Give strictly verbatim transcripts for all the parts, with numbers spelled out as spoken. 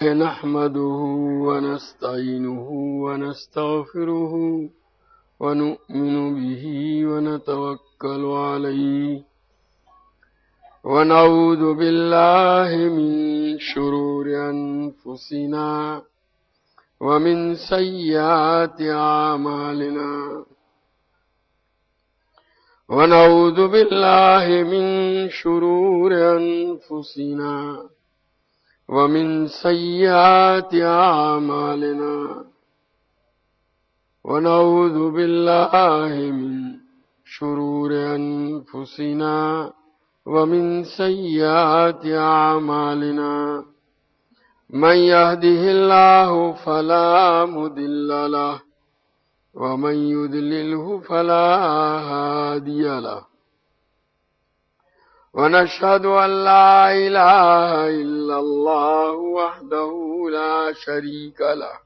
نحمده ونستعينه ونستغفره ونؤمن به ونتوكل عليه ونعوذ بالله من شرور أنفسنا ومن سيئات أعمالنا ونعوذ بالله من شرور أنفسنا ومن سيئات أعمالنا ونعوذ بالله من شرور أنفسنا ومن سيئات أعمالنا من يهده الله فلا مضل له ومن يضلله فلا هادي له ونشهد أن لا إله إلا الله وحده لا شريك له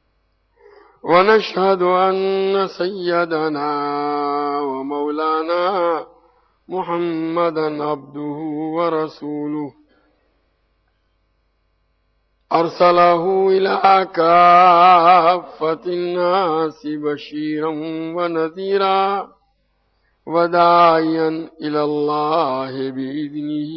ونشهد أن سيدنا ومولانا محمدا عبده ورسوله أرسله إلى كافة الناس بشيرا ونذيرا وداعيا إلى الله بإذنه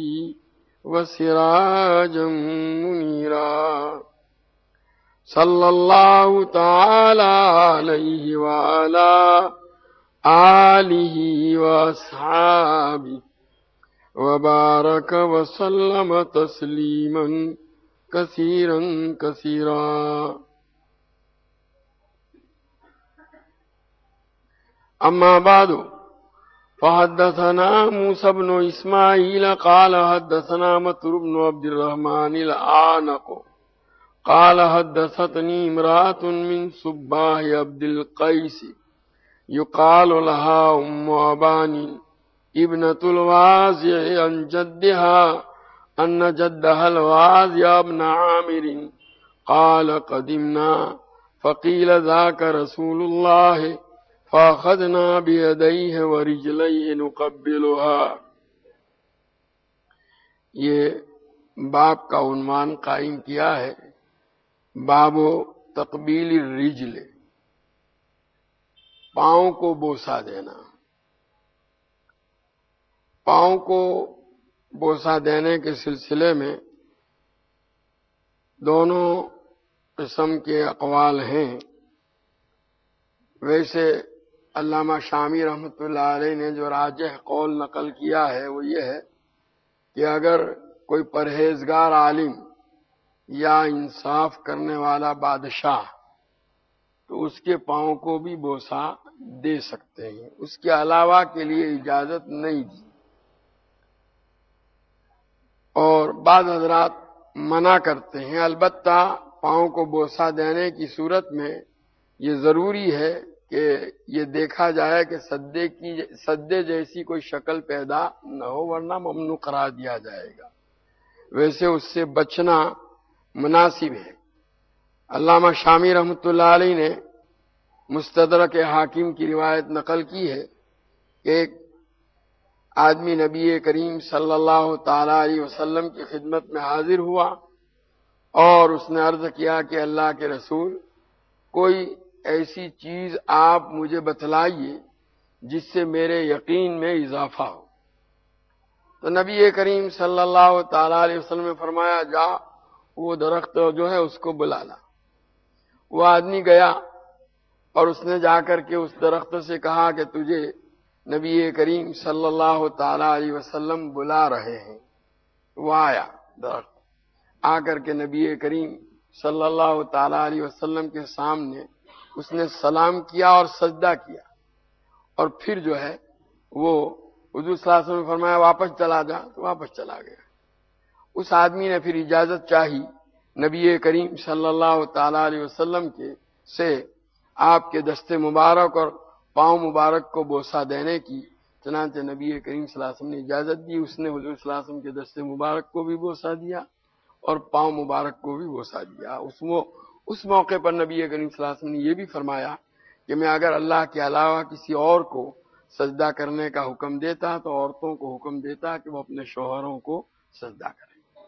وسراجا منيرا صلى الله تعالى عليه وعلى آله وأصحابه وبارك وسلم تسليما كثيرا كثيرا. أما بعد فحدثنا موسى بن إسماعيل قال حدثنا مطر بن عبد الرحمن الأعنق قال حدثتني امرأة من صباح عبد القيس يقال لها أم أبان ابنة الوازع عن جدها أن جدها الوازع ابن عامر قال قدمنا فقيل ذاك رسول الله فأخذنا بيديه ورجليه نقبلها. یہ باب کا عنوان قائم کیا ہے، باب تقبیل الرجل، پاؤں کو بوسہ دینا. پاؤں کو بوسہ دینے کے سلسلے میں دونوں قسم کے اقوال ہیں. ویسے علامہ شامی رحمۃ اللہ علیہ نے جو راجح قول نقل کیا ہے وہ یہ ہے کہ اگر کوئی پرہیزگار عالم یا انصاف کرنے والا بادشاہ تو اس کے پاؤں کو بھی بوسہ دے سکتے ہیں، اس کے علاوہ کے لیے اجازت نہیں دی. اور بعض حضرات منع کرتے ہیں. البتہ پاؤں کو بوسہ دینے کی صورت میں یہ ضروری ہے کہ یہ دیکھا جائے کہ سدے کی سدے جیسی کوئی شکل پیدا نہ ہو، ورنہ ممنوع قرار دیا جائے گا. ویسے اس سے بچنا مناسب ہے. علامہ شامی رحمۃ اللہ علیہ نے مستدرک حاکم کی روایت نقل کی ہے کہ ایک آدمی نبی کریم صلی اللہ تعالی علیہ وسلم کی خدمت میں حاضر ہوا اور اس نے عرض کیا کہ اللہ کے رسول، کوئی ایسی چیز آپ مجھے بتلائیے جس سے میرے یقین میں اضافہ ہو. تو نبی کریم صلی اللہ تعالی علیہ وسلم نے فرمایا، جا وہ درخت جو ہے اس کو بلا لا. وہ آدمی گیا اور اس نے جا کر کے اس درخت سے کہا کہ تجھے نبی کریم صلی اللہ تعالی علیہ وسلم بلا رہے ہیں. وہ آیا درخت، آ کر کے نبی کریم صلی اللہ تعالی علیہ وسلم کے سامنے اس نے سلام کیا اور سجدہ کیا، اور پھر جو ہے وہ حضور صلی اللہ علیہ وسلم نے فرمایا واپس چلا جا، تو واپس چلا گیا. اس آدمی نے پھر اجازت چاہی نبی کریم صلی اللہ تعالی علیہ وسلم کے سے آپ کے دست مبارک اور پاؤں مبارک کو بوسہ دینے کی. چنانچہ نبی کریم صلی اللہ علیہ وسلم نے اجازت دی. اس نے حضور صلی اللہ علیہ وسلم کے دست مبارک کو بھی بوسہ دیا اور پاؤں مبارک کو بھی بوسہ دیا. اس وہ اس موقع پر نبی کریم صلی اللہ علیہ وسلم نے یہ بھی فرمایا کہ میں اگر اللہ کے علاوہ کسی اور کو سجدہ کرنے کا حکم دیتا تو عورتوں کو حکم دیتا کہ وہ اپنے شوہروں کو سجدہ کریں.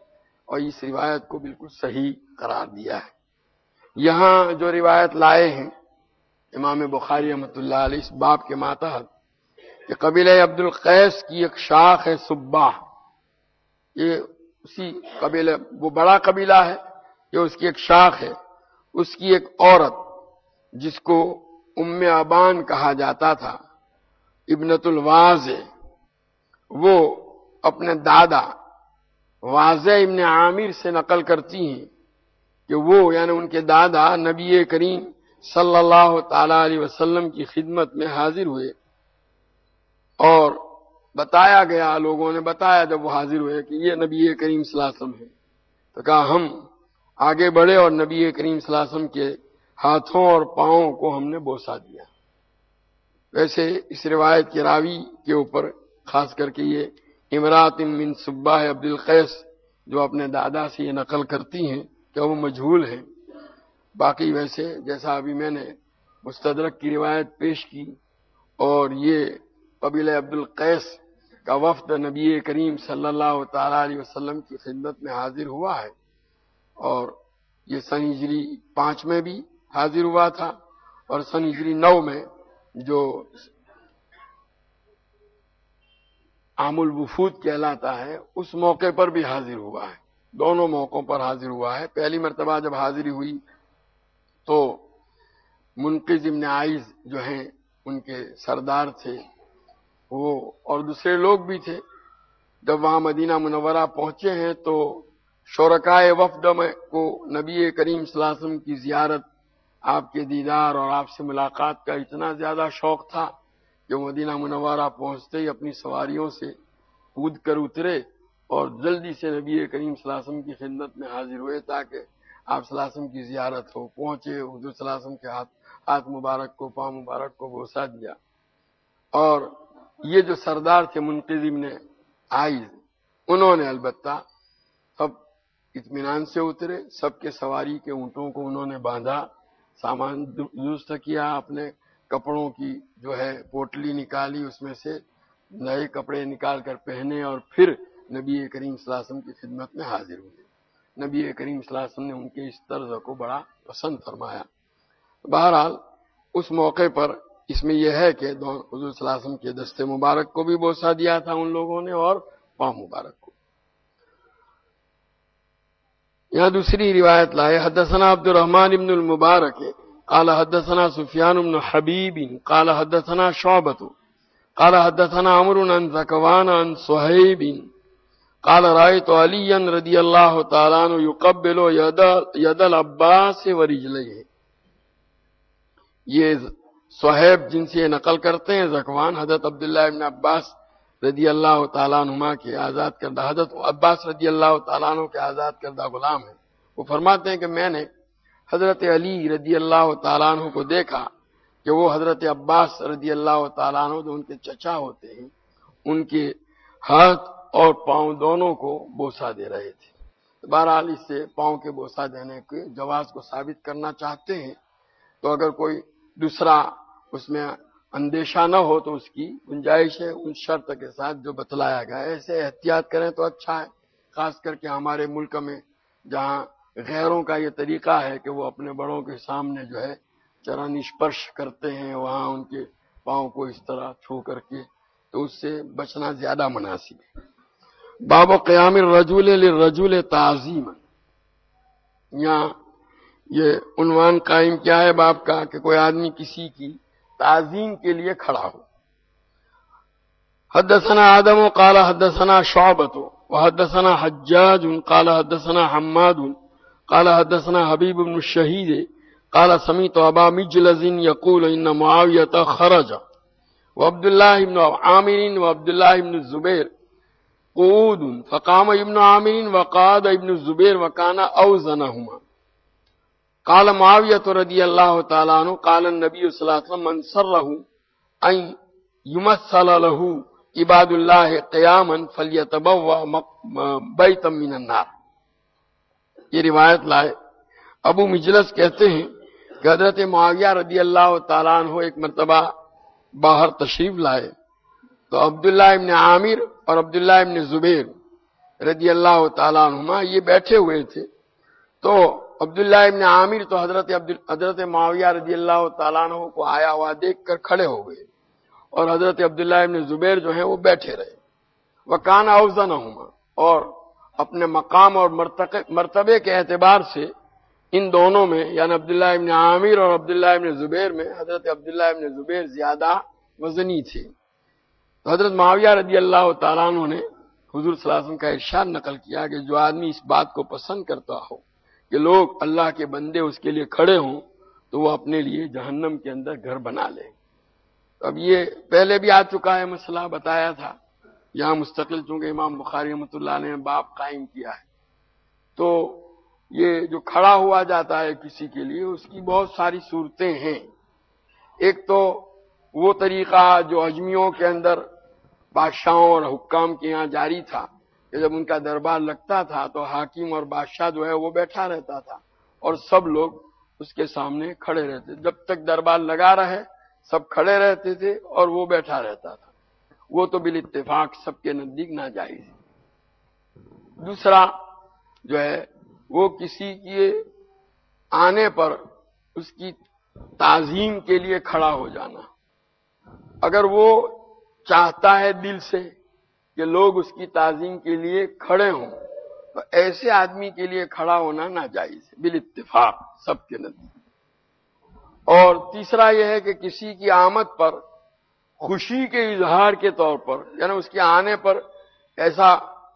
اور اس روایت کو بالکل صحیح قرار دیا ہے۔ یہاں جو روایت لائے ہیں امام بخاری رحمۃ اللہ علیہ اس باب کے ماتحت کہ قبیلہ عبد القیس کی ایک شاخ ہے صباح، یہ اسی قبیلہ، وہ بڑا قبیلہ ہے، یہ اس کی ایک شاخ ہے۔ اس کی ایک عورت جس کو ام ابان کہا جاتا تھا، ابنت الواضع، وہ اپنے دادا واضع ابن عامر سے نقل کرتی ہیں کہ وہ یعنی ان کے دادا نبی کریم صلی اللہ تعالی علیہ وسلم کی خدمت میں حاضر ہوئے، اور بتایا گیا، لوگوں نے بتایا جب وہ حاضر ہوئے کہ یہ نبی کریم صلی اللہ علیہ وسلم ہے، تو کہا ہم آگے بڑھے اور نبی کریم صلی اللہ علیہ وسلم کے ہاتھوں اور پاؤں کو ہم نے بوسہ دیا۔ ویسے اس روایت کے راوی کے اوپر خاص کر کے یہ امرات من صباح عبد القیس جو اپنے دادا سے یہ نقل کرتی ہیں کہ وہ مجہول ہیں۔ باقی ویسے جیسا ابھی میں نے مستدرک کی روایت پیش کی، اور یہ قبیلہ عبد القیس کا وفد نبی کریم صلی اللہ تعالی علیہ وسلم کی خدمت میں حاضر ہوا ہے، اور یہ سن ہجری پانچ میں بھی حاضر ہوا تھا، اور سن ہجری نو میں جو عام الوفود کہلاتا ہے اس موقع پر بھی حاضر ہوا ہے، دونوں موقعوں پر حاضر ہوا ہے۔ پہلی مرتبہ جب حاضری ہوئی تو منقذ ابن عائز جو ہیں ان کے سردار تھے وہ، اور دوسرے لوگ بھی تھے۔ جب وہاں مدینہ منورہ پہنچے ہیں تو شرکائے وفد میں کو نبی کریم صلی اللہ علیہ وسلم کی زیارت، آپ کے دیدار اور آپ سے ملاقات کا اتنا زیادہ شوق تھا کہ مدینہ منورہ پہنچتے ہی اپنی سواریوں سے کود کر اترے اور جلدی سے نبی کریم صلی اللہ علیہ وسلم کی خدمت میں حاضر ہوئے تاکہ آپ صلی اللہ علیہ وسلم کی زیارت ہو۔ پہنچے، حضور صلی اللہ علیہ وسلم کے ہاتھ ہاتھ مبارک کو، پاؤں مبارک کو بوسہ دیا، اور یہ جو سردار تھے منقذ ابن عائز، انہوں نے البتہ سب اطمینان سے اترے، سب کے سواری کے اونٹوں کو انہوں نے باندھا، سامان درست کیا، اپنے کپڑوں کی جو ہے پوٹلی نکالی، اس میں سے نئے کپڑے نکال کر پہنے، اور پھر نبی کریم صلی اللہ علیہ وسلم کی خدمت میں حاضر ہوئے۔ نبی کریم صلی اللہ علیہ وسلم نے ان کے اس طرز کو بڑا پسند فرمایا۔ بہرحال اس موقع پر اس میں یہ ہے کہ حضور صلی اللہ علیہ وسلم کے دست مبارک کو بھی بوسہ دیا تھا ان لوگوں نے، اور پاؤں مبارک کو۔ یہاں دوسری روایت لائے، حدثنا عبد الرحمن بن المبارک قال حدثنا سفیان بن حبیب قال حدثنا شعبۃ قال حدثنا عمرو عن ذکوان عن صہیب قال رأيت عليا رضی اللہ تعالیٰ عنہ يقبل يد يد العباس ورجليه۔ یہ صہیب جن سے نقل کرتے ہیں ذکوان حضرت عبداللہ ابن عباس رضی اللہ تعالیٰ عنہما کے آزاد کردہ، حضرت عباس رضی اللہ تعالیٰ عنہ کے آزاد کردہ غلام ہیں۔ وہ فرماتے ہیں کہ میں نے حضرت علی رضی اللہ تعالیٰ عنہ کو دیکھا کہ وہ حضرت عباس رضی اللہ تعالیٰ عنہ جو ان کے چچا ہوتے ہیں ان کے ہاتھ اور پاؤں دونوں کو بوسہ دے رہے تھے۔ بہرحال اس سے پاؤں کے بوسہ دینے کے جواز کو ثابت کرنا چاہتے ہیں، تو اگر کوئی دوسرا اس میں اندیشہ نہ ہو تو اس کی گنجائش ہے، ان شرط کے ساتھ جو بتلایا گیا ہے۔ ایسے احتیاط کریں تو اچھا ہے، خاص کر کے ہمارے ملک میں جہاں غیروں کا یہ طریقہ ہے کہ وہ اپنے بڑوں کے سامنے جو ہے چرن اسپرش کرتے ہیں، وہاں ان کے پاؤں کو اس طرح چھو کر کے، تو اس سے بچنا زیادہ مناسب ہے۔ باب قیام الرجل للرجل تعظیما، یہاں یہ عنوان قائم کیا ہے باب کا کہ کوئی آدمی کسی کی تعظیم کے لیے کھڑا ہو۔ حدثنا آدم قال حدثنا شعبۃ وحدثنا حجاج قال حدثنا حماد قال حدثنا حبیب بن الشہید قال سمعت ابا مجلز يقول ان معاویہ خرج وعبد الله بن عامر وعبد الله بن الزبير قعود فقام ابن عامر وقعد ابن الزبير وكان اوزنهما قال معاویہ رضی اللہ تعالیٰ عنہ قال النبی صلی اللہ علیہ وسلم من سره ان یمثل له عباد اللہ قیاما فلیتبوأ بیتا من النار۔ یہ روایت لائے، ابو مجلس کہتے ہیں کہ حضرت معاویہ رضی اللہ تعالیٰ عنہ ایک مرتبہ باہر تشریف لائے تو عبداللہ ابن عامر اور عبداللہ ابن زبیر رضی اللہ تعالیٰ عنہما یہ بیٹھے ہوئے تھے، تو عبداللہ ابن عامر تو حضرت حضرت معاویہ رضی اللہ تعالیٰ عنہ کو آیا ہوا دیکھ کر کھڑے ہو گئے، اور حضرت عبداللہ ابن زبیر جو ہیں وہ بیٹھے رہے۔ وَكَانَ أَوْزَنَهُمَا، اور اپنے مقام اور مرتبے کے اعتبار سے ان دونوں میں، یعنی عبداللہ ابن عامر اور عبداللہ ابن زبیر میں، حضرت عبداللہ ابن زبیر زیادہ وزنی تھے۔ تو حضرت معاویہ رضی اللہ تعالیٰ عنہ نے حضور صلی اللہ علیہ وسلم کا ارشاد نقل کیا کہ جو آدمی اس بات کو پسند کرتا ہو کہ لوگ اللہ کے بندے اس کے لیے کھڑے ہوں، تو وہ اپنے لیے جہنم کے اندر گھر بنا لے۔ اب یہ پہلے بھی آ چکا ہے، مسئلہ بتایا تھا، یہاں مستقل چونکہ امام بخاری رحمۃ اللہ علیہ نے باب قائم کیا ہے، تو یہ جو کھڑا ہوا جاتا ہے کسی کے لیے، اس کی بہت ساری صورتیں ہیں۔ ایک تو وہ طریقہ جو اجمیوں کے اندر بادشاہوں اور حکام کے یہاں جاری تھا کہ جب ان کا دربار لگتا تھا تو حاکم اور بادشاہ جو ہے وہ بیٹھا رہتا تھا اور سب لوگ اس کے سامنے کھڑے رہتے، جب تک دربار لگا رہے سب کھڑے رہتے تھے اور وہ بیٹھا رہتا تھا۔ وہ تو بالاتفاق سب کے نزدیک ناجائز ہے۔ دوسرا جو ہے وہ کسی کے آنے پر اس کی تعظیم کے لیے کھڑا ہو جانا۔ اگر وہ چاہتا ہے دل سے کہ لوگ اس کی تعظیم کے لیے کھڑے ہوں، تو ایسے آدمی کے لیے کھڑا ہونا ناجائز ہے بالاتفاق سب کے نزدیک۔ اور تیسرا یہ ہے کہ کسی کی آمد پر خوشی کے اظہار کے طور پر، یعنی اس کے آنے پر ایسا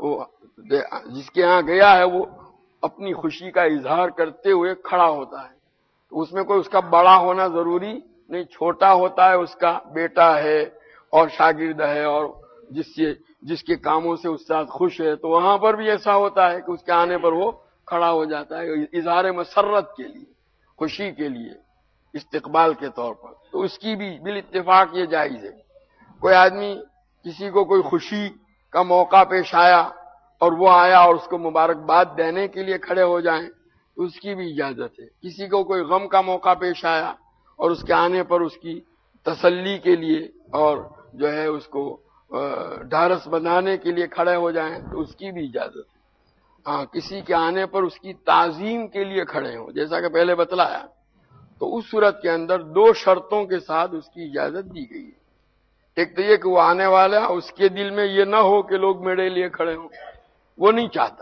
جس کے ہاں گیا ہے وہ اپنی خوشی کا اظہار کرتے ہوئے کھڑا ہوتا ہے، تو اس میں کوئی اس کا بڑا ہونا ضروری نہیں، چھوٹا ہوتا ہے، اس کا بیٹا ہے اور شاگرد ہے اور جس سے جس کے کاموں سے استاد خوش ہے، تو وہاں پر بھی ایسا ہوتا ہے کہ اس کے آنے پر وہ کھڑا ہو جاتا ہے اظہار مسرت کے لیے، خوشی کے لیے، استقبال کے طور پر، تو اس کی بھی بالاتفاق یہ جائز ہے۔ کوئی آدمی کسی کو کوئی خوشی کا موقع پیش آیا اور وہ آیا اور اس کو مبارکباد دینے کے لیے کھڑے ہو جائیں تو اس کی بھی اجازت ہے۔ کسی کو کوئی غم کا موقع پیش آیا اور اس کے آنے پر اس کی تسلی کے لیے اور جو ہے اس کو ڈھارس بندھانے کے لیے کھڑے ہو جائیں تو اس کی بھی اجازت ہے۔ ہاں، کسی کے آنے پر اس کی تعظیم کے لیے کھڑے ہوں جیسا کہ پہلے بتلایا، تو اس صورت کے اندر دو شرطوں کے ساتھ اس کی اجازت دی گئی ہے۔ ایک تو یہ کہ وہ آنے والا اس کے دل میں یہ نہ ہو کہ لوگ میرے لیے کھڑے ہوں، وہ نہیں چاہتا،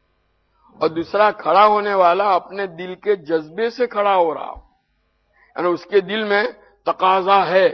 اور دوسرا کھڑا ہونے والا اپنے دل کے جذبے سے کھڑا ہو رہا ہو، یعنی اس کے دل میں تقاضا ہے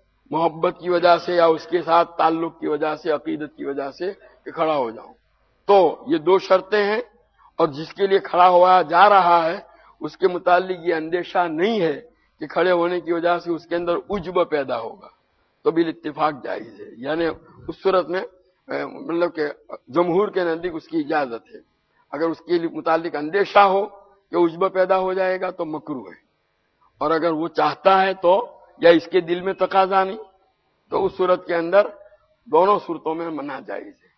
محبت کی وجہ سے یا اس کے ساتھ تعلق کی وجہ سے، عقیدت کی وجہ سے کہ کھڑا ہو جاؤں۔ تو یہ دو شرطیں ہیں، اور جس کے لیے کھڑا ہوا جا رہا ہے اس کے متعلق یہ اندیشہ نہیں ہے کہ کھڑے ہونے کی وجہ سے اس کے اندر عجب پیدا ہوگا، تو بالاتفاق جائز ہے۔ یعنی اس صورت میں مطلب کہ جمہور کے نزدیک اس کی اجازت ہے۔ اگر اس کے متعلق اندیشہ ہو کہ عجب پیدا ہو جائے گا تو مکروہ ہے، اور اگر وہ چاہتا ہے تو یا اس کے دل میں تقاضا نہیں تو اس صورت کے اندر دونوں صورتوں میں منع جائز ہے۔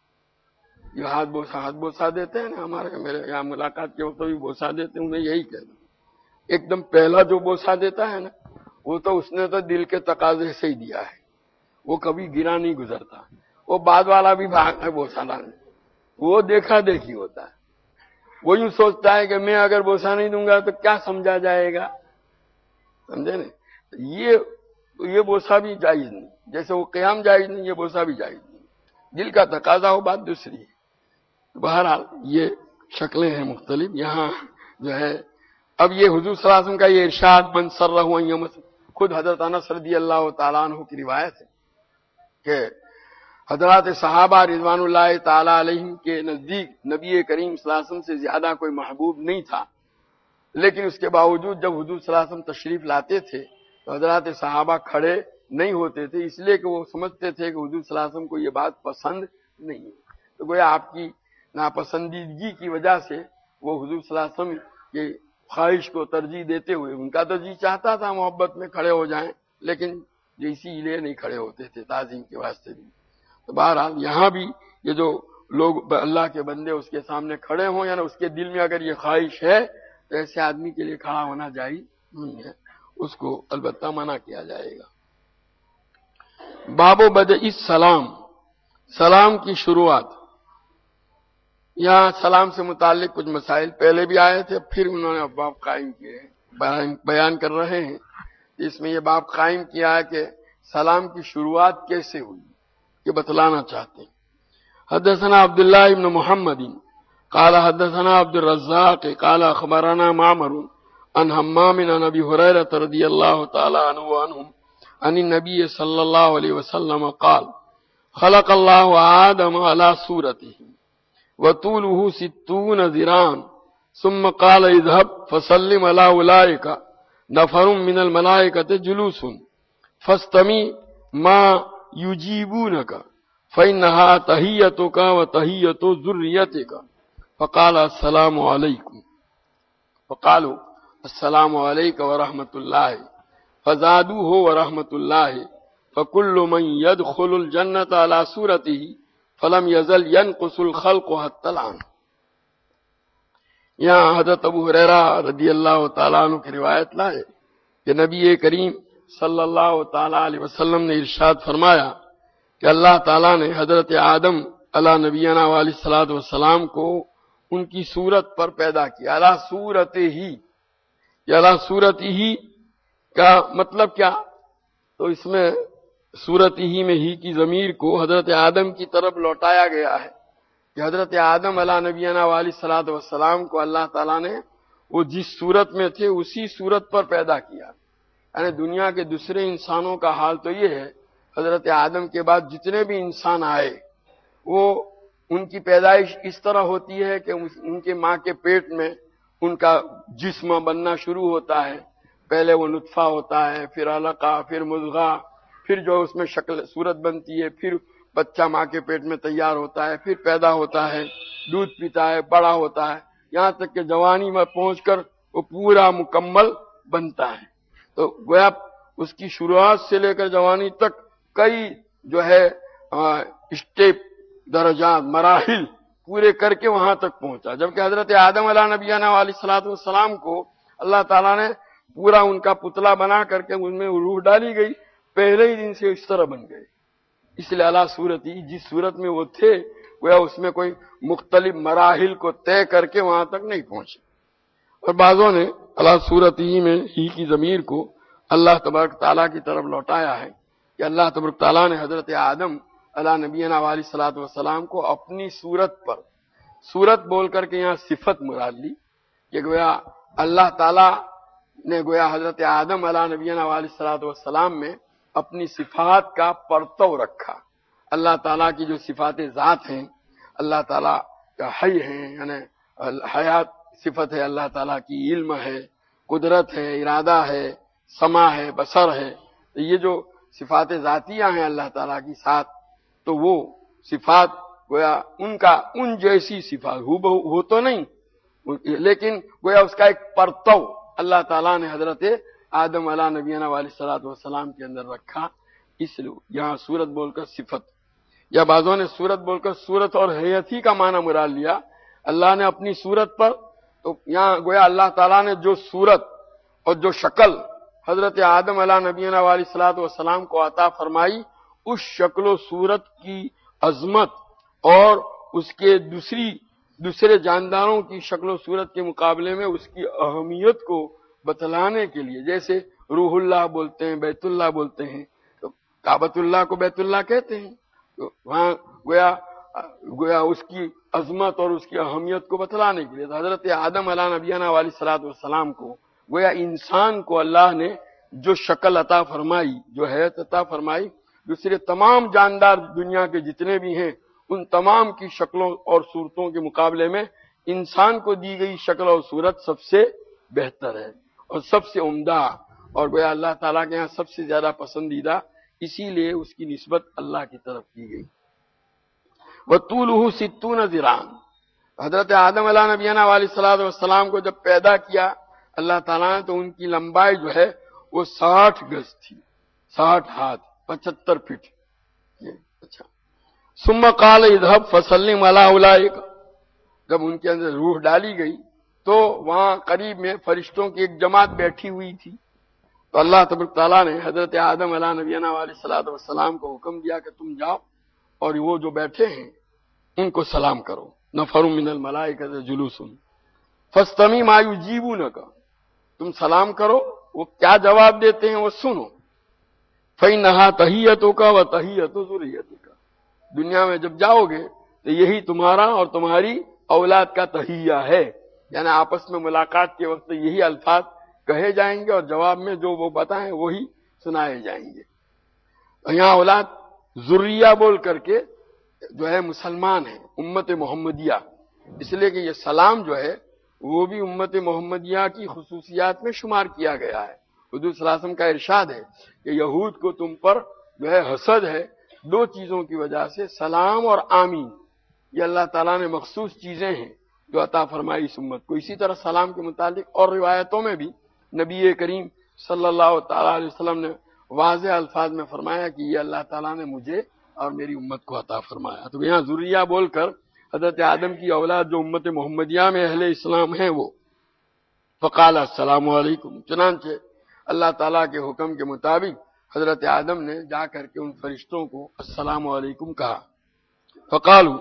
یہ ہاتھ بوسا ہاتھ بوسا دیتے ہیں نا، ہمارے میرے یہاں ملاقات کے وقت بھی بوسا دیتے ہیں، میں یہی کہتا ہوں ایک دم پہلا جو بوسا دیتا ہے نا وہ تو اس نے تو دل کے تقاضے سے ہی دیا ہے، وہ کبھی گرا نہیں گزرتا۔ وہ بعد والا بھی بھاگ ہے بوسا لانے، وہ دیکھا دیکھی ہوتا ہے، وہ یوں سوچتا ہے کہ میں اگر بوسا نہیں دوں گا تو کیا سمجھا جائے گا، سمجھے نا؟ یہ یہ بوسا بھی جائز نہیں، جیسے وہ قیام جائز نہیں یہ بوسا بھی جائز نہیں، دل کا تقاضا ہو بات دوسری ہے۔ بہرحال یہ شکلیں ہیں مختلف۔ یہاں جو ہے اب یہ حضور صلی اللہ علیہ وسلم کا یہ ارشاد من سرہ ان یمس، خود حضرت انس رضی اللہ تعالیٰ عنہ کی روایت ہے کہ حضرات صحابہ رضوان اللہ تعالیٰ علیہم کے نزدیک نبی کریم صلی اللہ علیہ وسلم سے زیادہ کوئی محبوب نہیں تھا، لیکن اس کے باوجود جب حضور صلی اللہ علیہ وسلم تشریف لاتے تھے تو حضرات صحابہ کھڑے نہیں ہوتے تھے، اس لیے کہ وہ سمجھتے تھے کہ حضور صلی اللہ علیہ وسلم کو یہ بات پسند نہیں ہے، تو گویا آپ کی ناپسندیدگی کی وجہ سے وہ حضور صلی اللہ علیہ وسلم کی خواہش کو ترجیح دیتے ہوئے، ان کا تو جی چاہتا تھا محبت میں کھڑے ہو جائیں لیکن اسی لیے نہیں کھڑے ہوتے تھے تعظیم کے واسطے بھی۔ تو بہرحال یہاں بھی یہ جو لوگ اللہ کے بندے اس کے سامنے کھڑے ہوں، یعنی اس کے دل میں اگر یہ خواہش ہے تو ایسے آدمی کے لیے کھڑا ہونا جائز نہیں ہے، اس کو البتہ منع کیا جائے گا۔ باب بدء السلام، سلام کی شروعات۔ یہاں سلام سے متعلق کچھ مسائل پہلے بھی آئے تھے، پھر انہوں نے باب قائم کیے ہیں، بیان کر رہے ہیں۔ اس میں یہ باب قائم کیا ہے کہ سلام کی شروعات کیسے ہوئی، یہ بتلانا چاہتے ہیں۔ حدثنا عبداللہ ابن محمد قال حدثنا عبد الرزاق قال اخبرنا معمر عن حمام عن ابي هريره رضي الله تعالى عنه وعنهم عن النبي صلى الله عليه وسلم قال خلق الله آدم على صورته وطوله ستون ذراعا ثم قال اذهب فسلم على اولئك نفر من الملائكة جلوس فاستمع ما يجيبونك فإنها تحيتك وتحية ذريتك فقال السلام عليكم فقالوا السلام عليك ورحمة الله فزادوه ورحمة الله فكل من يدخل الجنة على صورته فلم يزل ينقص الخلق حتى الآن۔ یہاں حضرت ابو ہریرہ رضی اللہ تعالیٰ عنہ کی روایت لائے کہ نبی کریم صلی اللہ تعالیٰ علیہ وسلم نے ارشاد فرمایا کہ اللہ تعالیٰ نے حضرت آدم علی نبینا علیہ الصلوۃ والسلام کو ان کی صورت پر پیدا کیا، علی صورت ہی، یا علی صورت ہی کا مطلب کیا؟ تو اس میں صورت ہی میں ہی کی ضمیر کو حضرت آدم کی طرف لوٹایا گیا ہے کہ حضرت آدم علی نبینا علیہ الصلوۃ والسلام کو اللہ تعالیٰ نے وہ جس صورت میں تھے اسی صورت پر پیدا کیا۔ یعنی دنیا کے دوسرے انسانوں کا حال تو یہ ہے، حضرت آدم کے بعد جتنے بھی انسان آئے وہ ان کی پیدائش اس طرح ہوتی ہے کہ ان کے ماں کے پیٹ میں ان کا جسم بننا شروع ہوتا ہے۔ پہلے وہ نطفہ ہوتا ہے، پھر علقہ، پھر مضغہ، پھر جو اس میں شکل صورت بنتی ہے، پھر بچہ ماں کے پیٹ میں تیار ہوتا ہے، پھر پیدا ہوتا ہے، دودھ پیتا ہے، بڑا ہوتا ہے، یہاں تک کہ جوانی میں پہنچ کر وہ پورا مکمل بنتا ہے۔ تو گویا اس کی شروعات سے لے کر جوانی تک کئی جو ہے اسٹیپ، درجات، مراحل پورے کر کے وہاں تک پہنچا، جبکہ حضرت آدم علیہ نبینا علیہ الصلوۃ والسلام کو اللہ تعالیٰ نے پورا ان کا پتلا بنا کر کے ان میں روح ڈالی گئی، پہلے ہی دن سے اس طرح بن گئے۔ اس لیے اللہ صورت ہی، جس صورت میں وہ تھے گویا اس میں کوئی مختلف مراحل کو طے کر کے وہاں تک نہیں پہنچے۔ اور بعضوں نے اللہ صورت ہی میں ہی کی ضمیر کو اللہ تبارک تعالیٰ کی طرف لوٹایا ہے کہ اللہ تبارک تعالیٰ نے حضرت آدم علیہ نبینا علیہ الصلوۃ والسلام کو اپنی صورت پر، صورت بول کر کے یہاں صفت مراد لی کہ گویا اللہ تعالیٰ نے گویا حضرت آدم علیہ نبینا علیہ الصلوۃ والسلام میں اپنی صفات کا پرتو رکھا۔ اللہ تعالیٰ کی جو صفات ذات ہیں، اللہ تعالیٰ کا حی ہیں، یعنی حیات صفت ہے اللہ تعالیٰ کی، علم ہے، قدرت ہے، ارادہ ہے، سمع ہے، بصر ہے، یہ جو صفات ذاتیہ ہیں اللہ تعالیٰ کی ساتھ، تو وہ صفات گویا ان کا ان جیسی صفات ہو بہو ہو تو نہیں، لیکن گویا اس کا ایک پرتو اللہ تعالیٰ نے حضرت آدم علیہ نبینا علیہ الصلوۃ والسلام کے اندر رکھا۔ اس لیے یہاں صورت بول کر صفت، یا بعضوں نے صورت بول کر صورت اور حیت ہی کا معنی مراد لیا، اللہ نے اپنی صورت پر، تو یہاں گویا اللہ تعالیٰ نے جو صورت اور جو شکل حضرت آدم علیہ نبینا علیہ الصلوۃ والسلام کو عطا فرمائی، اس شکل و صورت کی عظمت اور اس کے دوسری دوسرے جانداروں کی شکل و صورت کے مقابلے میں اس کی اہمیت کو بتلانے کے لیے، جیسے روح اللہ بولتے ہیں، بیت اللہ بولتے ہیں، تو کعبۃ اللہ کو بیت اللہ کہتے ہیں، تو وہاں گویا گویا اس کی عظمت اور اس کی اہمیت کو بتلانے کے لیے تو حضرت آدم علیہ نبینا علیہ الصلوۃ والسلام کو گویا انسان کو اللہ نے جو شکل عطا فرمائی، جو حیت عطا فرمائی، دوسرے تمام جاندار دنیا کے جتنے بھی ہیں ان تمام کی شکلوں اور صورتوں کے مقابلے میں انسان کو دی گئی شکل اور صورت سب سے بہتر ہے اور سب سے عمدہ، اور گویا اللہ تعالیٰ کے یہاں سب سے زیادہ پسندیدہ، اسی لیے اس کی نسبت اللہ کی طرف کی گئی۔ وَطُولُهُ سِتُّونَ ذِرَاعًا، حضرت آدم علیہ نبینا علیہ الصلوۃ والسلام کو جب پیدا کیا اللہ تعالیٰ نے تو ان کی لمبائی جو ہے وہ ساٹھ گز تھی، ساٹھ ہاتھ، پچہتر فٹ۔ اچھا، ثم قال اذهب فسلم على اولئک، جب ان کے اندر روح ڈالی گئی تو وہاں قریب میں فرشتوں کی ایک جماعت بیٹھی ہوئی تھی، تو اللہ تبارک تعالیٰ نے حضرت آدم علیہ نبینا علیہ الصلوۃ والسلام کو حکم دیا کہ تم جاؤ اور وہ جو بیٹھے ہیں ان کو سلام کرو۔ نفر من الملائکۃ جلوس فاستمع ما یجیبونک، تم سلام کرو وہ کیا جواب دیتے ہیں وہ سنو. فإنها تحیتک و تحیت ذریتک، دنیا میں جب جاؤ گے تو یہی تمہارا اور تمہاری اولاد کا تحیہ ہے، یعنی آپس میں ملاقات کے وقت یہی الفاظ کہے جائیں گے اور جواب میں جو وہ بتائیں وہی سنائے جائیں گے. یہاں اولاد ذریہ بول کر کے جو ہے مسلمان ہیں، امت محمدیہ، اس لیے کہ یہ سلام جو ہے وہ بھی امت محمدیہ کی خصوصیات میں شمار کیا گیا ہے. حضور صلی اللہ علیہ وسلم کا ارشاد ہے کہ یہود کو تم پر جو ہے حسد ہے دو چیزوں کی وجہ سے، سلام اور آمین. یہ اللہ تعالیٰ نے مخصوص چیزیں ہیں جو عطا فرمائی اس امت کو. اسی طرح سلام کے متعلق اور روایتوں میں بھی نبی کریم صلی اللہ تعالیٰ علیہ وسلم نے واضح الفاظ میں فرمایا کہ یہ اللہ تعالیٰ نے مجھے اور میری امت کو عطا فرمایا. تو یہاں ذریہ بول کر حضرت آدم کی اولاد جو امت محمدیہ میں اہل اسلام ہیں وہ فقال السلام علیکم، چنانچہ اللہ تعالیٰ کے حکم کے مطابق حضرت آدم نے جا کر کے ان فرشتوں کو السلام علیکم کہا. فقالوا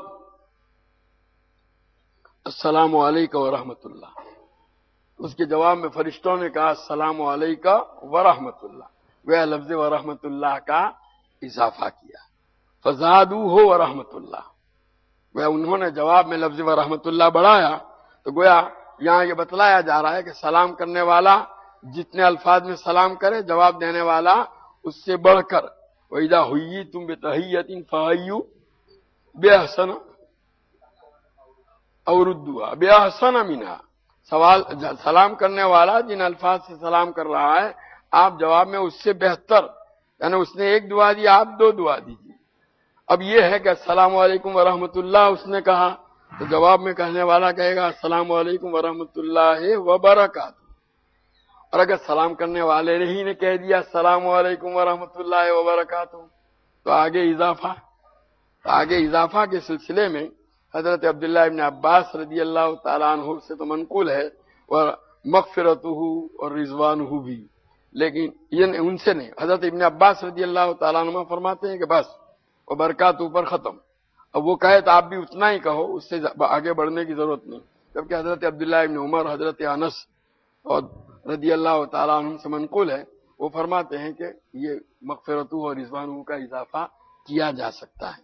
السلام علیکم ورحمۃ اللہ، اس کے جواب میں فرشتوں نے کہا السلام علیکم ورحمۃ اللہ، وہ لفظ ورحمۃ اللہ کا اضافہ کیا. فزادوہ ورحمۃ اللہ، وہ انہوں نے جواب میں لفظ ورحمۃ اللہ بڑھایا. تو گویا یہاں یہ بتلایا جا رہا ہے کہ سلام کرنے والا جتنے الفاظ میں سلام کرے، جواب دینے والا اس سے بڑھ کر وَإِذَا حُيِّيتُم بِتَحِيَّةٍ فَحَيُّوا بِأَحْسَنَ أَوْ رُدُّوهَا بِأَحْسَنَ مِنْهَا، سوال سلام کرنے والا جن الفاظ سے سلام کر رہا ہے آپ جواب میں اس سے بہتر، یعنی اس نے ایک دعا دی آپ دو دعا دیجیے. اب یہ ہے کہ السلام علیکم ورحمۃ اللہ اس نے کہا تو جواب میں کہنے والا کہے گا السلام علیکم ورحمۃ اللہ وبرکاتہ. اور اگر سلام کرنے والے نے ہی نے کہہ دیا السلام علیکم ورحمۃ اللہ وبرکاتہ تو آگے اضافہ آگے اضافہ کے سلسلے میں حضرت عبداللہ ابن عباس رضی اللہ تعالیٰ عنہ سے تو منقول ہے اور مغفرتہ اور رضوانہ بھی، لیکن یہ ان سے نہیں. حضرت ابن عباس رضی اللہ تعالیٰ عنہ فرماتے ہیں کہ بس وہ برکات اوپر ختم. اب وہ کہے تو آپ بھی اتنا ہی کہو، اس سے آگے بڑھنے کی ضرورت نہیں. جبکہ حضرت عبداللہ ابن عمر، حضرت انس اور رضی اللہ تعالیٰ عنہ سے منقول ہے، وہ فرماتے ہیں کہ یہ مغفرتہ اور رضوانہ کا اضافہ کیا جا سکتا ہے.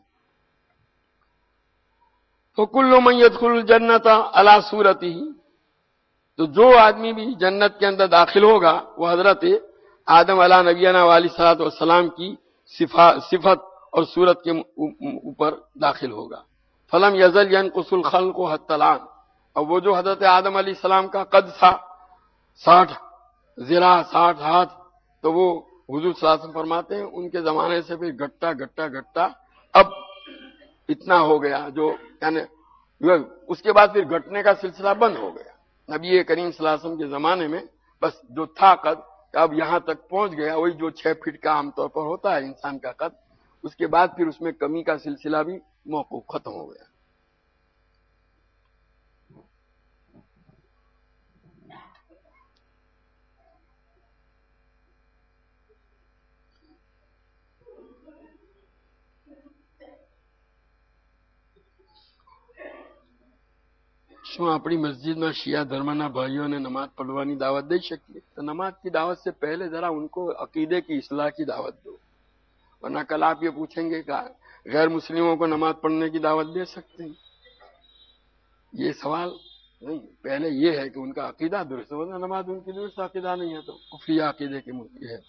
فَكُلُّ مَن يَدْخُلُ الْجَنَّةَ عَلَى صُورَتِهِ، تو جو آدمی بھی جنت کے اندر داخل ہوگا وہ حضرت آدم علیہ نبینا علیہ الصلوۃ والسلام کی صفت اور صورت کے اوپر داخل ہوگا. فلم یزل ینقص الخلق حتی الآن، اور وہ جو حضرت آدم علیہ السلام کا قد تھا ساٹھ ذراع ساٹھ ہاتھ، تو وہ حضور صلی اللہ علیہ وسلم فرماتے ہیں ان کے زمانے سے پھر گھٹتا گھٹتا گھٹتا اب اتنا ہو گیا جو یعنی اس کے بعد پھر گھٹنے کا سلسلہ بند ہو گیا. نبی کریم صلی اللہ علیہ وسلم کے زمانے میں بس جو تھا قد اب یہاں تک پہنچ گیا، وہی جو چھ فٹ کا عام طور پر ہوتا ہے انسان کا قد، اس کے بعد پھر اس میں کمی کا سلسلہ بھی موقوف ختم ہو گیا. શું આપણી મસ્જિદમાં શિયા ધર્મના ભાઈઓને નમાઝ પઢવાની દાવત દઈ શકીએ؟ તો નમાઝ کی دعوت سے پہلے ذرا ان کو عقیدے کی اصلاح کی دعوت دو، ورنہ کل آپ یہ پوچھیں گے کہ غیر مسلموں کو نماز پڑھنے کی دعوت دے سکتے ہیں؟ یہ سوال نہیں. پہلے یہ ہے کہ ان کا عقیدہ درست ہو، ورنہ نماز ان کی درست عقیدہ نہیں ہے تو کفری عقیدے کے ملکی ہے.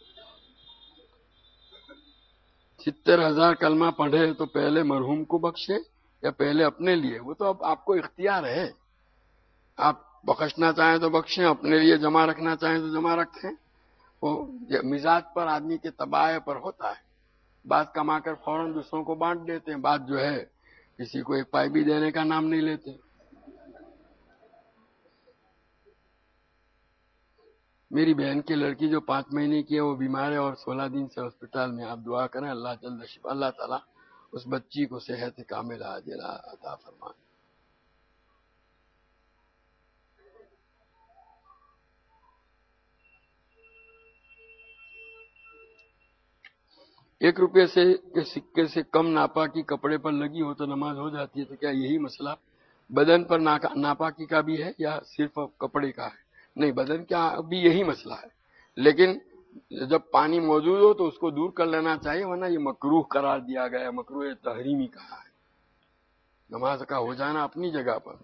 ستر ہزار کلمہ پڑھے تو پہلے مرحوم کو بخشے یا پہلے اپنے لیے؟ وہ تو اب آپ کو اختیار ہے، آپ بخشنا چاہیں تو بخشیں، اپنے لیے جمع رکھنا چاہیں تو جمع رکھیں. وہ مزاج پر آدمی کے طباع پر ہوتا ہے، بعض کما کر فوراً دوسروں کو بانٹ دیتے ہیں، بعض جو ہے کسی کو ایک پائی بھی دینے کا نام نہیں لیتے. میری بہن کی لڑکی جو پانچ مہینے کی ہے وہ بیمار ہے اور سولہ دن سے ہاسپٹل میں، آپ دعا کریں اللہ جلد شفا، اللہ تعالیٰ اس بچی کو صحت کاملہ عاجلہ عطا فرمائے. ایک روپے سے کے سکے سے کم ناپاکی کپڑے پر لگی ہو تو نماز ہو جاتی ہے، تو کیا یہی مسئلہ بدن پر ناپاکی کا بھی ہے یا صرف کپڑے کا ہے؟ نہیں، بدن کا بھی یہی مسئلہ ہے، لیکن جب پانی موجود ہو تو اس کو دور کر لینا چاہیے، ورنہ یہ مکروہ قرار دیا گیا ہے، مکروہ تحریمی کہا ہے۔ نماز کا ہو جانا اپنی جگہ پر۔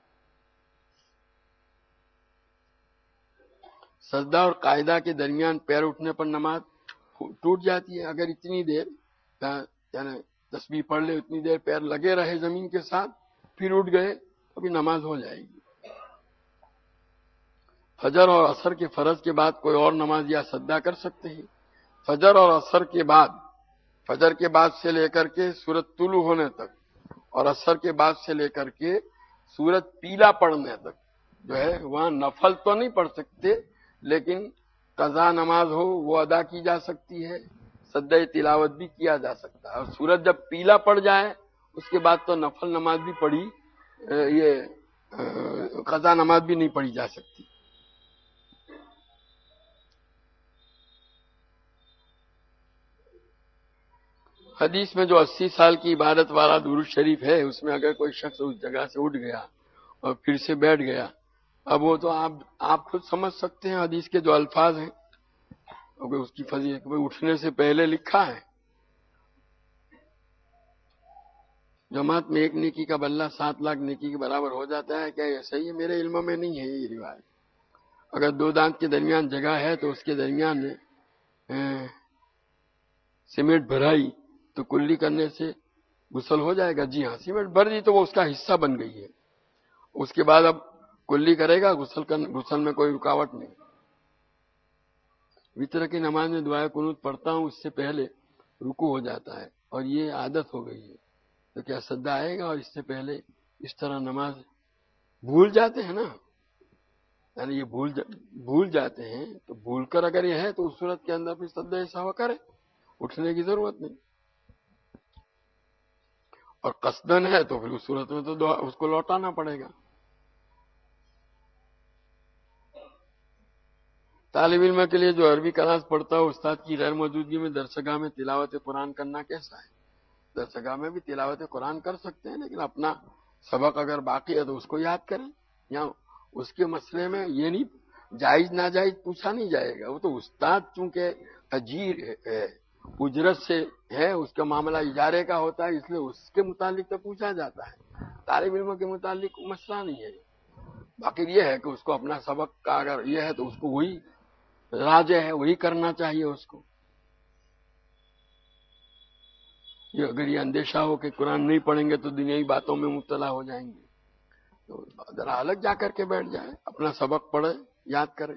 سجدہ اور قاعدہ کے درمیان پیر اٹھنے پر نماز ٹوٹ جاتی ہے۔ اگر اتنی دیر یعنی تسبیح پڑھ لے، اتنی دیر پیر لگے رہے زمین کے ساتھ، پھر اٹھ گئے تو بھی نماز ہو جائے گی۔ فجر اور عصر کے فرض کے بعد کوئی اور نماز یا سجدہ کر سکتے ہیں؟ فجر اور عصر کے بعد، فجر کے بعد سے لے کر کے سورج طلوع ہونے تک، اور عصر کے بعد سے لے کر کے سورج پیلا پڑنے تک جو ہے وہاں نفل تو نہیں پڑھ سکتے، لیکن قضا نماز ہو وہ ادا کی جا سکتی ہے، سجدہ تلاوت بھی کیا جا سکتا ہے۔ اور سورج جب پیلا پڑ جائے اس کے بعد تو نفل نماز بھی پڑھی، یہ قضا نماز بھی نہیں پڑھی جا سکتی۔ حدیث میں جو اسی سال کی عبادت والا درود شریف ہے، اس میں اگر کوئی شخص اس جگہ سے اٹھ گیا اور پھر سے بیٹھ گیا، اب وہ تو آپ آپ خود سمجھ سکتے ہیں حدیث کے جو الفاظ ہیں، کیونکہ اس کی فضیلت اٹھنے سے پہلے لکھا ہے، جماعت میں ایک نیکی کا بدلہ سات لاکھ نیکی کے برابر ہو جاتا ہے۔ کیا یہ صحیح ہے؟ میرے علم میں نہیں ہے یہ روایت۔ اگر دو دانت کے درمیان جگہ ہے تو اس کے درمیان میں سیمنٹ بھرائی تو کلی کرنے سے غسل ہو جائے گا؟ جی ہاں، سیمنٹ بھر دی تو وہ اس کا حصہ بن گئی ہے، اس کے بعد اب کلی کرے گا، غسل غسل میں کوئی رکاوٹ نہیں۔ وتر کی نماز میں دعائے قنوت پڑھتا ہوں، اس سے پہلے رکوع ہو جاتا ہے اور یہ عادت ہو گئی ہے، تو کیا سجدہ آئے گا؟ اور اس سے پہلے اس طرح نماز بھول جاتے ہیں نا، یعنی یہ بھول جا بھول جاتے ہیں، تو بھول کر اگر یہ ہے تو اس صورت کے اندر پھر سجدہ سہو کرے، اٹھنے کی ضرورت نہیں۔ اور قصدن ہے تو پھر اس صورت میں تو اس کو لوٹانا پڑے گا۔ طالب علم کے لیے جو عربی کلاس پڑھتا ہو، استاد کی غیر موجودگی میں درسگاہ میں تلاوت قرآن کرنا کیسا ہے؟ درسگاہ میں بھی تلاوت قرآن کر سکتے ہیں، لیکن اپنا سبق اگر باقی ہے تو اس کو یاد کریں، یا اس کے مسئلے میں یہ نہیں جائز ناجائز پوچھا نہیں جائے گا، وہ تو استاد چونکہ اجیر ہے، اجرت سے ہے، اس کا معاملہ اجارے کا ہوتا ہے، اس لیے اس کے متعلق تو پوچھا جاتا ہے، طالب علم کے متعلق مسئلہ نہیں ہے۔ باقی یہ ہے کہ اس کو اپنا سبق کا اگر یہ ہے تو اس کو وہی راجع ہے، وہی کرنا چاہیے اس کو۔ یہ اگر یہ اندیشہ ہو کہ قرآن نہیں پڑھیں گے تو دنیائی باتوں میں مبتلا ہو جائیں گے، تو ذرا الگ جا کر کے بیٹھ جائے، اپنا سبق پڑھے، یاد کرے۔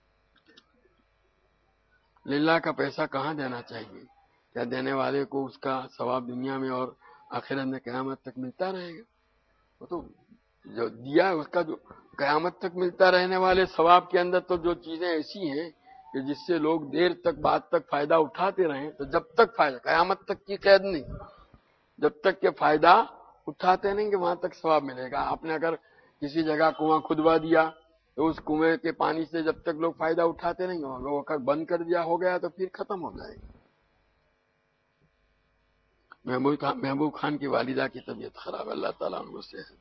للہ کا پیسہ کہاں دینا چاہیے؟ کیا دینے والے کو اس کا ثواب دنیا میں اور آخرت میں قیامت تک ملتا رہے گا؟ وہ تو جو دیا ہے اس کا جو قیامت تک ملتا رہنے والے ثواب کے اندر تو جو چیزیں ایسی ہیں کہ جس سے لوگ دیر تک بعد تک فائدہ اٹھاتے رہیں، تو جب تک فائدہ، قیامت تک کی قید نہیں، جب تک کہ فائدہ اٹھاتے نہیں کہ وہاں تک ثواب ملے گا۔ آپ نے اگر کسی جگہ کنواں کھدوا دیا تو اس کنویں کے پانی سے جب تک لوگ فائدہ اٹھاتے نہیں، لوگ اگر بند کر دیا ہو گیا تو پھر ختم ہو جائے گا۔ محبوب خان کی والدہ کی طبیعت خراب ہے، اللہ تعالیٰ ان کو صحت۔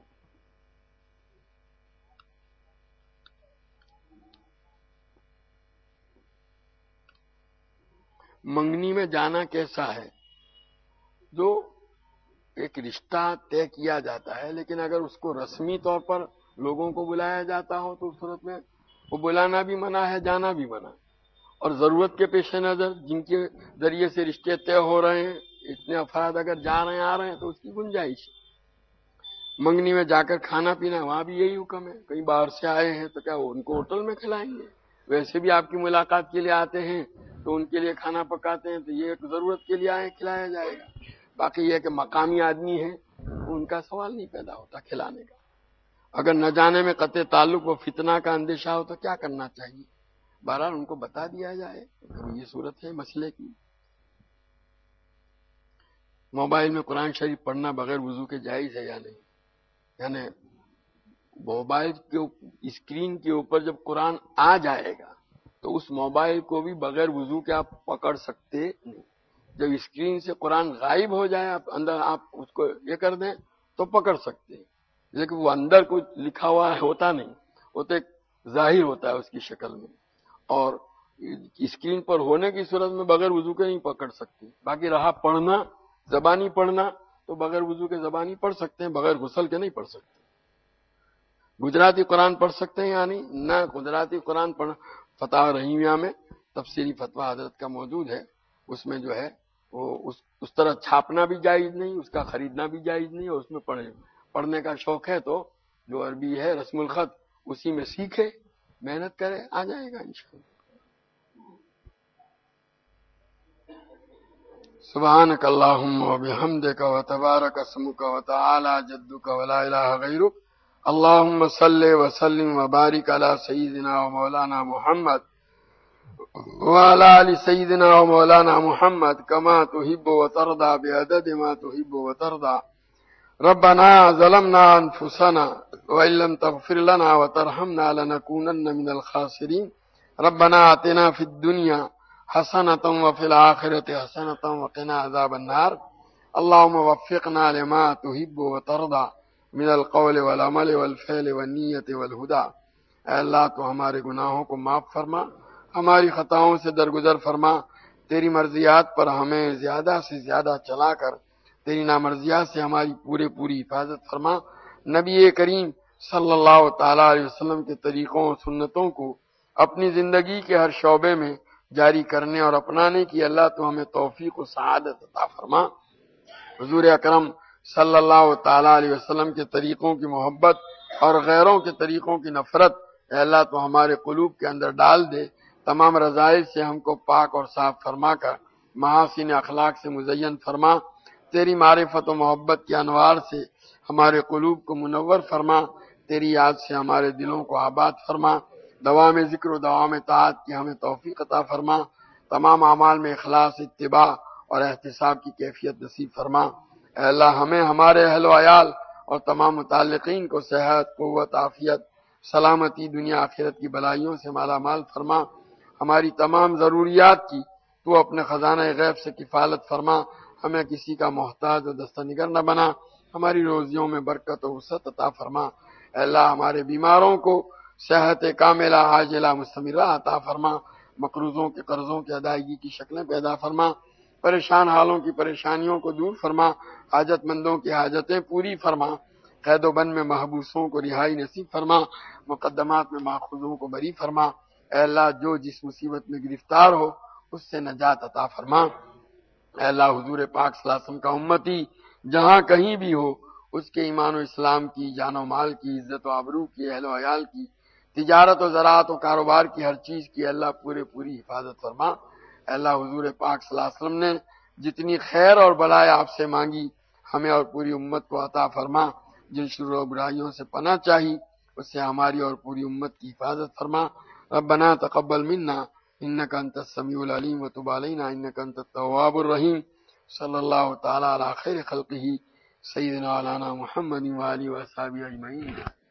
منگنی میں جانا کیسا ہے؟ جو ایک رشتہ طے کیا جاتا ہے، لیکن اگر اس کو رسمی طور پر لوگوں کو بلایا جاتا ہو تو اس صورت میں وہ بلانا بھی منع ہے، جانا بھی منع ہے۔ اور ضرورت کے پیش نظر جن کے ذریعے سے رشتے طے ہو رہے ہیں، اتنے افراد اگر جا رہے ہیں آ رہے ہیں تو اس کی گنجائش ہے۔ منگنی میں جا کر کھانا پینا، وہاں بھی یہی حکم ہے۔ کہیں باہر سے آئے ہیں تو کیا وہ ان کو ہوٹل میں کھلائیں گے؟ ویسے بھی آپ کی ملاقات کے لیے آتے ہیں تو ان کے لیے کھانا پکاتے ہیں، تو یہ ایک ضرورت کے لیے آئے، کھلایا جائے گا۔ باقی یہ کہ مقامی آدمی ہے ان کا سوال نہیں پیدا ہوتا کھلانے کا۔ اگر نہ جانے میں قطع تعلق و فتنہ کا اندیشہ ہو تو کیا کرنا چاہیے؟ بہرحال ان کو بتا دیا جائے کہ یہ صورت ہے مسئلے کی۔ موبائل میں قرآن شریف پڑھنا بغیر وضو کے جائز ہے یا نہیں؟ یعنی موبائل کے اسکرین کے اوپر جب قرآن آ جائے گا تو اس موبائل کو بھی بغیر وضو کے آپ پکڑ سکتے نہیں۔ جب اسکرین سے قرآن غائب ہو جائے، آپ اندر آپ اس کو یہ کر دیں تو پکڑ سکتے ہیں، لیکن وہ اندر کچھ لکھا ہوا ہوتا نہیں، وہ تو ایک ظاہر ہوتا ہے اس کی شکل میں، اور اسکرین پر ہونے کی صورت میں بغیر وضو کے نہیں پکڑ سکتی۔ باقی رہا پڑھنا، زبانی پڑھنا، تو بغیر وضو کے زبانی پڑھ سکتے ہیں، بغیر غسل کے نہیں پڑھ سکتے۔ گجراتی قرآن پڑھ سکتے ہیں یا نہیں؟ نہ، گجراتی قرآن پڑھ فتح رحیمیہ میں تفسیری فتویٰ حضرت کا موجود ہے، اس میں جو ہے وہ اس اس طرح چھاپنا بھی جائز نہیں، اس کا خریدنا بھی جائز نہیں، اور اس میں پڑھے پڑھنے کا شوق ہے تو جو عربی ہے رسم الخط اسی میں سیکھے، محنت کرے، آ جائے گا انشاءاللہ۔ سبحانک اللہم وبحمدک وتبارک اسمک وتعالی جدک ولا الہ غیرک، اللہم صلی وسلم وبارک علی سیدنا ومولانا محمد وعلى آل سيدنا ومولانا محمد كما تحب وترضى بعدد ما تحب وترضى. ربنا ظلمنا أنفسنا وإن لم تغفر لنا وترحمنا لنكونن من الخاسرين. ربنا آتنا في الدنيا حسنة وفي الآخرة حسنة وقنا عذاب النار. اللهم وفقنا لما تحب وترضى من القول والعمل والفعل والنية والهدى. اے اللہ تو ہمارے گناہوں کو معاف فرما، ہماری خطاؤں سے درگزر فرما، تیری مرضیات پر ہمیں زیادہ سے زیادہ چلا کر تیری نامرضیات سے ہماری پورے پوری حفاظت فرما۔ نبی کریم صلی اللہ تعالی علیہ وسلم کے طریقوں اور سنتوں کو اپنی زندگی کے ہر شعبے میں جاری کرنے اور اپنانے کی اللہ تو ہمیں توفیق و سعادت عطا فرما۔ حضور اکرم صلی اللہ تعالی علیہ وسلم کے طریقوں کی محبت اور غیروں کے طریقوں کی نفرت اے اللہ تو ہمارے قلوب کے اندر ڈال دے۔ تمام رذائل سے ہم کو پاک اور صاف فرما کر محاسن اخلاق سے مزین فرما۔ تیری معرفت و محبت کے انوار سے ہمارے قلوب کو منور فرما، تیری یاد سے ہمارے دلوں کو آباد فرما۔ دوام ذکر و دوام طاعت کی ہمیں توفیق عطا فرما۔ تمام اعمال میں اخلاص، اتباع اور احتساب کی کیفیت نصیب فرما۔ اے اللہ ہمیں، ہمارے اہل و عیال اور تمام متعلقین کو صحت، قوت، عافیت، سلامتی، دنیا آخرت کی بلائیوں سے مالا مال فرما۔ ہماری تمام ضروریات کی تو اپنے خزانہ غیب سے کفالت فرما، ہمیں کسی کا محتاج و دستنگر نہ بنا، ہماری روزیوں میں برکت و وسعت عطا فرما۔ اے اللہ ہمارے بیماروں کو صحت کاملہ عاجلہ مستمرہ عطا فرما، مقروضوں کے قرضوں کی ادائیگی کی شکلیں پیدا فرما، پریشان حالوں کی پریشانیوں کو دور فرما، حاجت مندوں کی حاجتیں پوری فرما، قید و بند میں محبوسوں کو رہائی نصیب فرما، مقدمات میں ماخوذوں کو بری فرما۔ اے اللہ جو جس مصیبت میں گرفتار ہو اس سے نجات عطا فرما۔ اے اللہ حضور پاک صلی اللہ علیہ وسلم کا امتی جہاں کہیں بھی ہو، اس کے ایمان و اسلام کی، جان و مال کی، عزت و آبرو کی، اہل و عیال کی، تجارت و زراعت و کاروبار کی، ہر چیز کی اللہ پورے پوری حفاظت فرما۔ اے اللہ حضور پاک صلی اللہ علیہ وسلم نے جتنی خیر اور بلائے آپ سے مانگی ہمیں اور پوری امت کو عطا فرما۔ جن شرور و برائیوں سے پناہ چاہی اس سے ہماری اور پوری امت کی حفاظت فرما۔ ربنا تقبل منا انک انت السمیع العلیم وتب علینا انک انت التواب الرحیم۔ صلی اللہ تعالی علی خیر خلقہ سیدنا مولانا محمد و آلہ و صحبہ اجمعین۔